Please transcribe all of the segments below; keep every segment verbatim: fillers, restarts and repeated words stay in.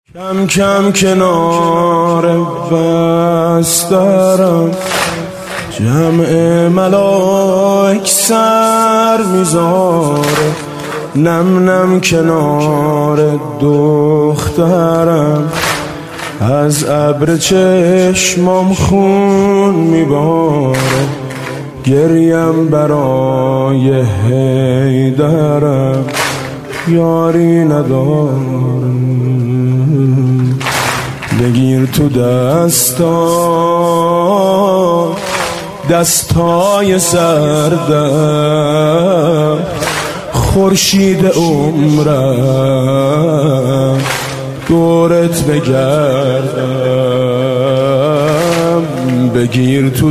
کم کم کنار بسترم جمع ملائک سر میذاره، نم نم کنار دخترم از ابر چشمام خون میباره، گریم برای حیدرم یاری ندارم. بگیر تو دستا دستای سردم، خورشید عمرم دورت بگردم. بگیر تو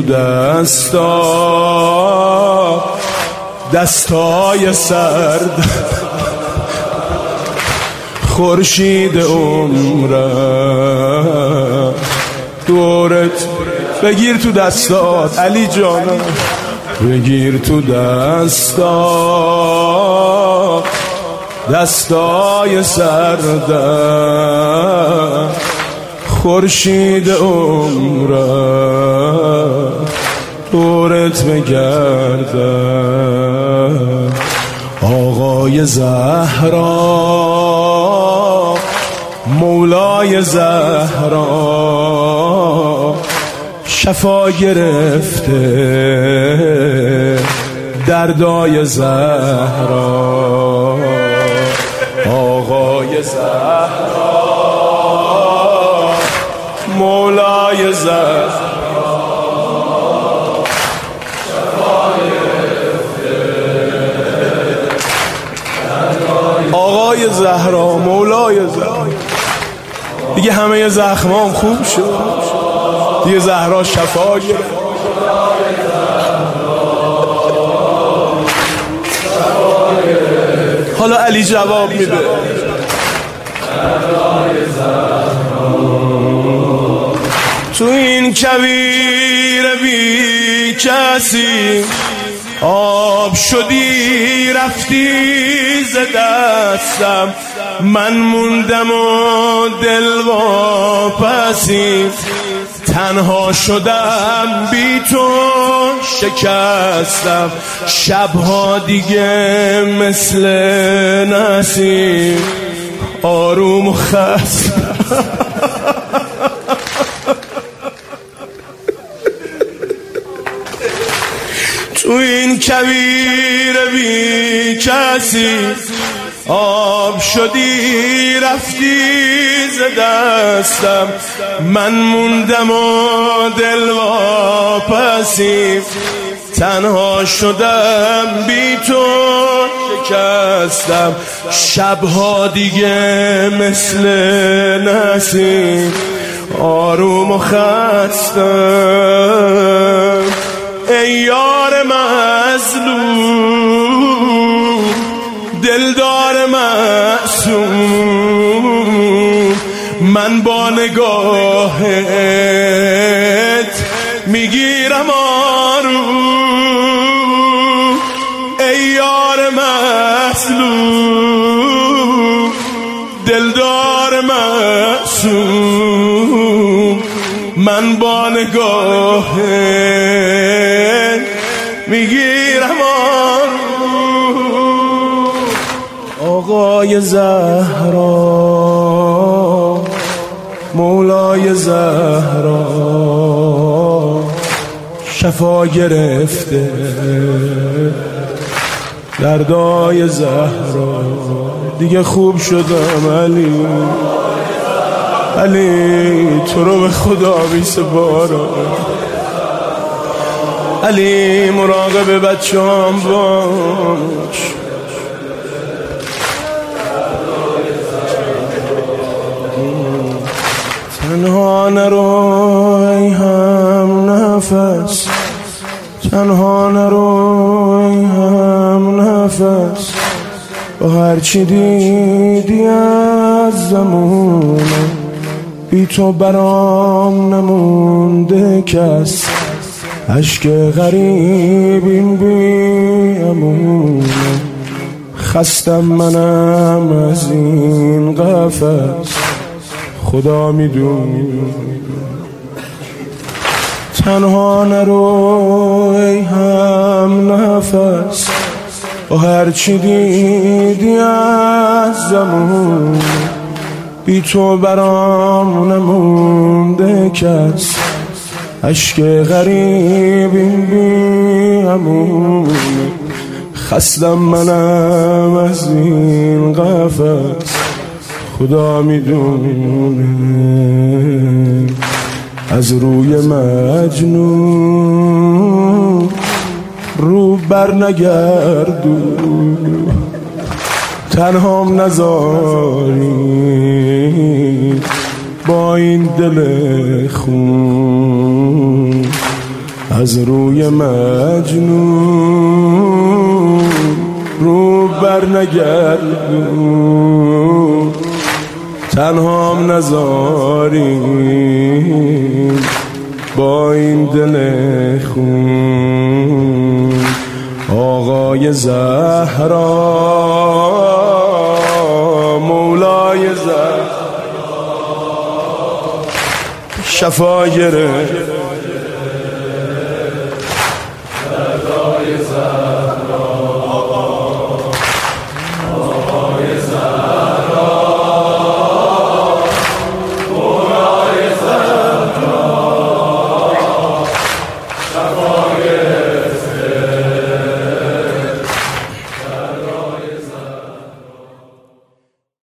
دستا دستای سردم، خورشید عمرم دورت. بگیر تو دستات علی جانم، بگیر تو دستا دستای سردم، خورشید عمرم دورت بگردم. آقای زهرا مولای زهرا شفا گرفته دردای زهرا. آقای زهرا مولای زهرا شفا گرفته دردای. آقای زهرا مولای زهرا دیگه همه زخمام خوب شد، دیگه زهرا شفا گرفت. حالا علی جواب میده. تو این کویر بی کسی آب شدی رفتی ز دستم، من موندم و دل واپسی، تنها شدم بی تو شکستم، شبها دیگه مثل نسیم آروم و خستم. تو این کویر بی کسی آب شدی رفتی ز دستم، من موندم و دل واپسی، تنها شدم بی تو شکستم، شبها دیگه مثل نسیم آروم و خستم. ای یار مظلوم دلدار معصوم، من با نگاهت میگیرم آروم. ای یار مظلوم دلدار معصوم، من با نگاهت میگیرم آروم. آقای زهرا مولای زهرا شفا گرفته دردای زهرا. دیگه خوب شدم علی، علی تو رو به خدا بی‌سپارم، علی مراقب بچه هم باش. تنها نرو ای هم نفس، تنها نرو ای هم نفس، با هرچی دیدی از زمونم، بی تو برام نمونده کس، عشق غریبیم بی امونم، خستم منم از این قفس، خدا میدونه. تنها نرو ای هم نفس، با هرچی دیدی از زمان، بی تو برام نمونده کس، عشق غریبیم بی همون، خستم منم از این قفس، خدا میدونه. از روی مجنون رو بر نگردو، تنهام نذاری با این دل خون. از روی مجنون رو بر نگردو، تنهام نذاری با این دل خون. آقای زهرا، مولای زهرا، شفا گرفت